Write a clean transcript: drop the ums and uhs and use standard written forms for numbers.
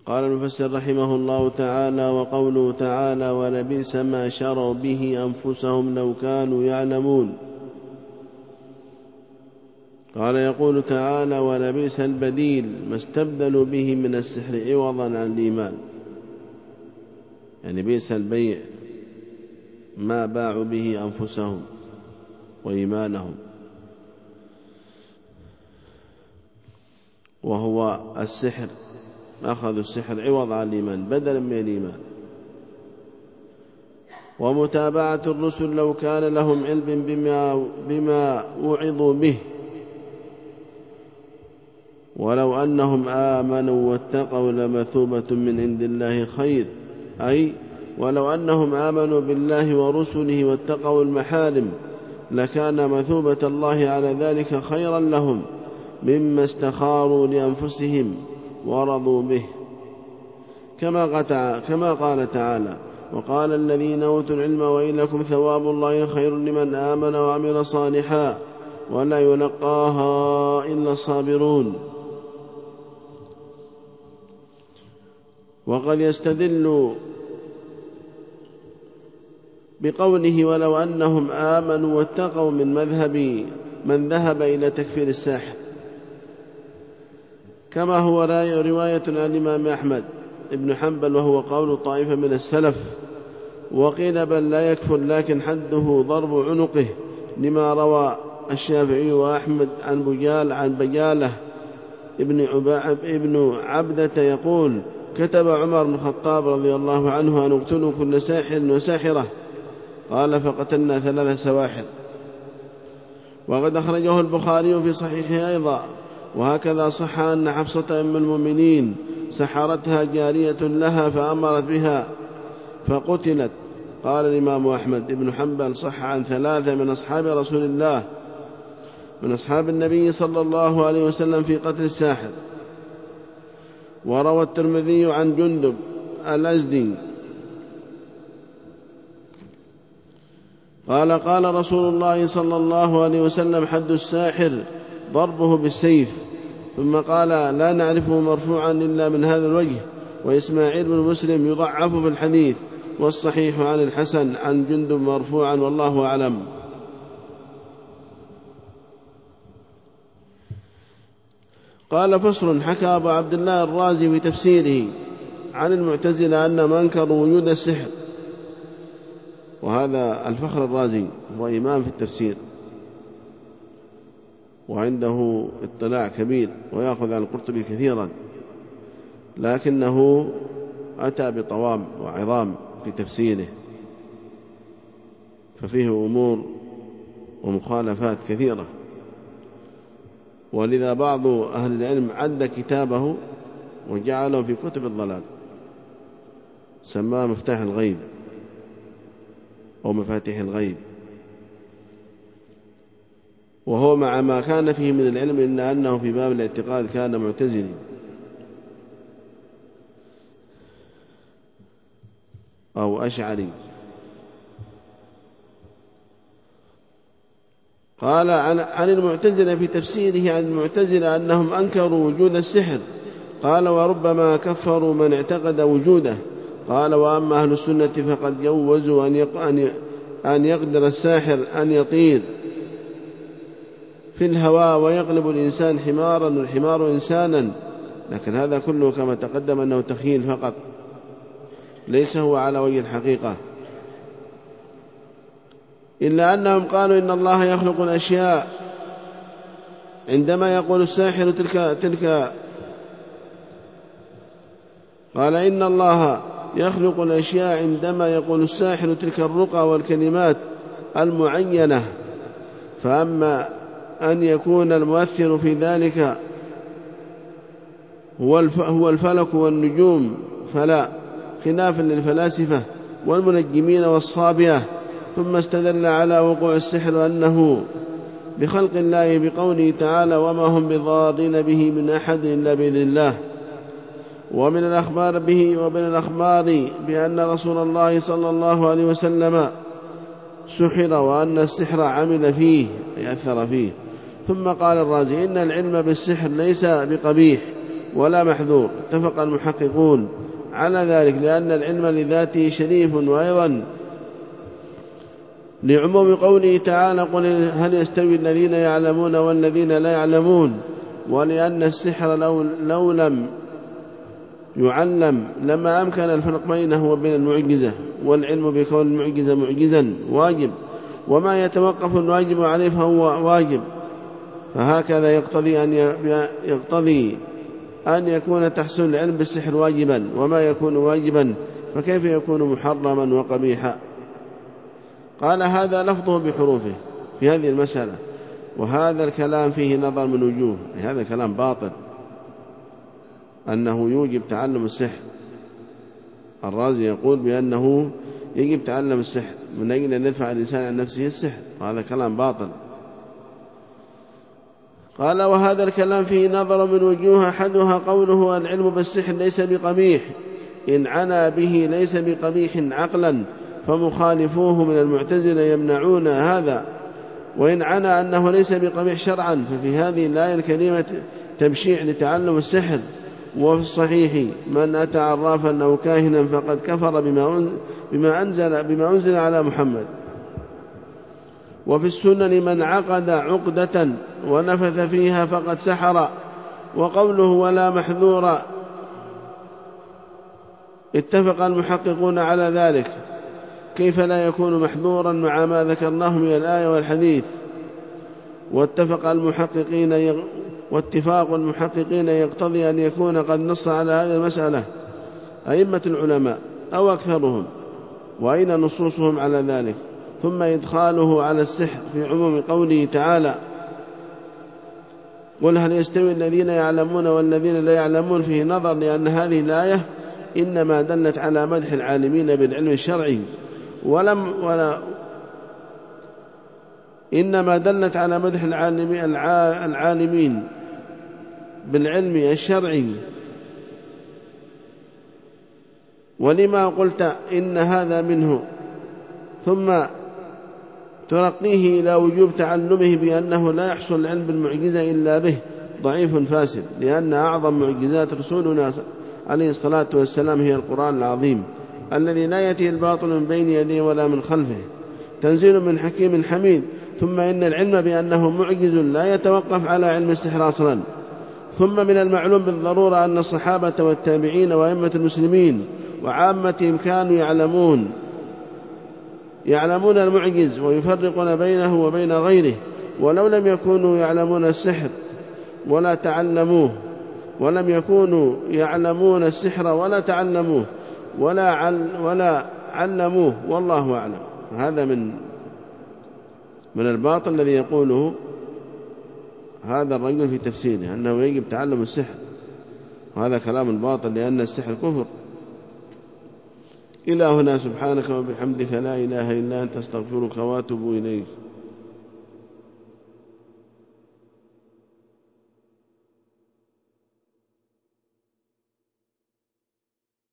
قال المفسر رحمه الله تعالى: وقوله تعالى: ولبئس ما شروا به أنفسهم لو كانوا يعلمون. قال يقول تعالى: ولبئس البديل ما استبدلوا به من السحر عوضا عن الإيمان، يعني بئس البيع ما باعوا به أنفسهم وإيمانهم، وهو السحر، أخذوا السحر عوض عن الإيمان بدلا من الإيمان. ومتابعة الرسل لو كان لهم علم بما وعظوا به، ولو أنهم آمنوا واتقوا لمثوبة من عند الله خير، أي ولو أنهم آمنوا بالله ورسله واتقوا المحارم لكان مثوبة الله على ذلك خيرا لهم مما استخاروا لأنفسهم ورضوا به، كما قال تعالى: وقال الذين أوتوا العلم وإلكم ثواب الله خير لمن آمن وعمل صالحا ولا يلقاها إلا الصابرون. وقد يستدل بقوله ولو أنهم آمنوا واتقوا من مذهب من ذهب إلى تكفير الساحر، كما هو رواية عن الإمام أحمد بن حنبل، وهو قول طائفة من السلف. وقيل بل لا يكفر لكن حده ضرب عنقه، لما روى الشافعي وأحمد عن بجالة ابن عبدة يقول: كتب عمر بن الخطاب رضي الله عنه أن اقتلوا كل ساحر وساحرة، قال: فقتلنا 3 سواحر. وقد أخرجه البخاري في صحيحه أيضا. وهكذا صح أن حفصة أم المؤمنين سحرتها جارية لها فأمرت بها فقتلت. قال الإمام أحمد بن حنبل: صح عن 3 من أصحاب رسول الله من أصحاب النبي صلى الله عليه وسلم في قتل الساحر. وروى الترمذي عن جندب الأزدي قال: قال رسول الله صلى الله عليه وسلم: حد الساحر ضربه بالسيف. ثم قال: لا نعرفه مرفوعا إلا من هذا الوجه. وإسماعيل بن مسلم يضعف في الحديث، والصحيح عن الحسن عن جندب مرفوعا، والله أعلم. قال: فصل. حكى أبو عبد الله الرازي في تفسيره عن المعتزلة أنهم أنكروا وجود السحر، وهذا الفخر الرازي هو إمام في التفسير وعنده اطلاع كبير ويأخذ عن القرطبي كثيرا، لكنه أتى بطوام وعظام في تفسيره، ففيه أمور ومخالفات كثيرة. ولذا بعض أهل العلم عد كتابه وجعله في كتب الضلال، سماه مفتاح الغيب أو مفاتيح الغيب، وهو مع ما كان فيه من العلم إلا أنه في باب الاعتقاد كان معتزلي أو أشعري. قال عن المعتزلة في تفسيره عن المعتزلة أنهم أنكروا وجود السحر. قال: وربما كفروا من اعتقد وجوده. قال: وأما أهل السنة فقد جوزوا أن يقدر الساحر أن يطير في الهواء ويقلب الإنسان حمارا والحمار إنسانا، لكن هذا كله كما تقدم أنه تخيل فقط، ليس هو على وجه الحقيقة. إلا أنهم قالوا إن الله يخلق الأشياء عندما يقول الساحر تلك قال: إن الله يخلق الأشياء عندما يقول الساحر تلك الرقى والكلمات المعينة. فأما أن يكون المؤثر في ذلك هو الفلك والنجوم فلا، خلافا للفلاسفة والمنجمين والصابئة. ثم استدل على وقوع السحر أنه بخلق الله بقوله تعالى: وما هم بضارين به من أحد إلا بإذن الله. ومن الأخبار بأن رسول الله صلى الله عليه وسلم سحر، وأن السحر عمل فيه أي أثر فيه. ثم قال الرازي: إن العلم بالسحر ليس بقبيح، ولا محذور. اتفق المحققون على ذلك لأن العلم لذاته شريف، وأيضا لعموم قوله تعالى قل هل يستوي الذين يعلمون والذين لا يعلمون، ولأن السحر لو لم يعلم لما أمكن الفرق بينه وبين المعجزة، والعلم بكون المعجزة معجزا واجب، وما يتوقف الواجب عليه فهو واجب، فهكذا يقتضي أن يكون تحصيل العلم بالسحر واجبا، وما يكون واجبا فكيف يكون محرما وقبيحا؟ قال هذا لفظه بحروفه في هذه المسألة، وهذا الكلام فيه نظر من وجوه، هذا كلام باطل أنه يوجب تعلم السحر. الرازي يقول بأنه يجب تعلم السحر من أجل أن يدفع الإنسان عن نفسه السحر، وهذا كلام باطل. قال وهذا الكلام فيه نظر من وجوه، أحدها قوله العلم بالسحر ليس بقبيح، إن عنا به ليس بقبيح عقلا فمخالفوه من المعتزلة يمنعون هذا، وإن عنا أنه ليس بقبيح شرعا ففي هذه الآية الكريمة تبشيع لتعلم السحر. وفي الصحيح من أتى عرافا أو كاهنا فقد كفر بما أنزل على محمد. وفي السنن من عقد عقدة ونفث فيها فقد سحر. وقوله ولا محذور اتفق المحققون على ذلك، كيف لا يكون محذورا مع ما ذكرناه من الآية والحديث؟ واتفاق المحققين يقتضي أن يكون قد نص على هذه المسألة أئمة العلماء أو أكثرهم، وأين نصوصهم على ذلك؟ ثم إدخاله على السحر في عموم قوله تعالى قل هل يستوي الذين يعلمون والذين لا يعلمون فيه نظر، لأن هذه الآية إنما دلت على مدح العالمين بالعلم الشرعي، إنما دلت على مدح العالمين بالعلم الشرعي. ولما قلت إن هذا منه ثم ترقيه إلى وجوب تعلمه بأنه لا يحصل العلم بالمعجزة إلا به ضعيف فاسد، لأن أعظم معجزات رسولنا عليه الصلاة والسلام هي القرآن العظيم الذي لا يأتي الباطل من بين يديه ولا من خلفه، تنزيل من حكيم حميد. ثم إن العلم بأنه معجز لا يتوقف على علم السحر أصلا. ثم من المعلوم بالضرورة أن الصحابة والتابعين وأئمة المسلمين وعامتهم كانوا يعلمون المعجز ويفرقون بينه وبين غيره، ولو لم يكونوا يعلمون السحر ولا تعلموه، ولم يكونوا يعلمون السحر ولا تعلموه ولا علموه، والله أعلم. هذا من الباطل الذي يقوله هذا الرجل في تفسيره أنه يجب تعلم السحر، وهذا كلام باطل لأن السحر كفر. إلى هنا، سبحانك وبحمدك لا إله إلا أنت، استغفرك واتوب إليك.